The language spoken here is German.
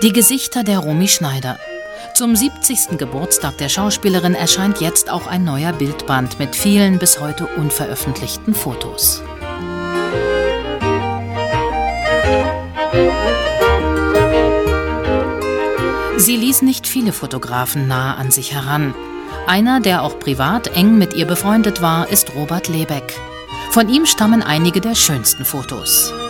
Die Gesichter der Romy Schneider. Zum 70. Geburtstag der Schauspielerin erscheint jetzt auch ein neuer Bildband mit vielen bis heute unveröffentlichten Fotos. Sie ließ nicht viele Fotografen nah an sich heran. Einer, der auch privat eng mit ihr befreundet war, ist Robert Lebeck. Von ihm stammen einige der schönsten Fotos.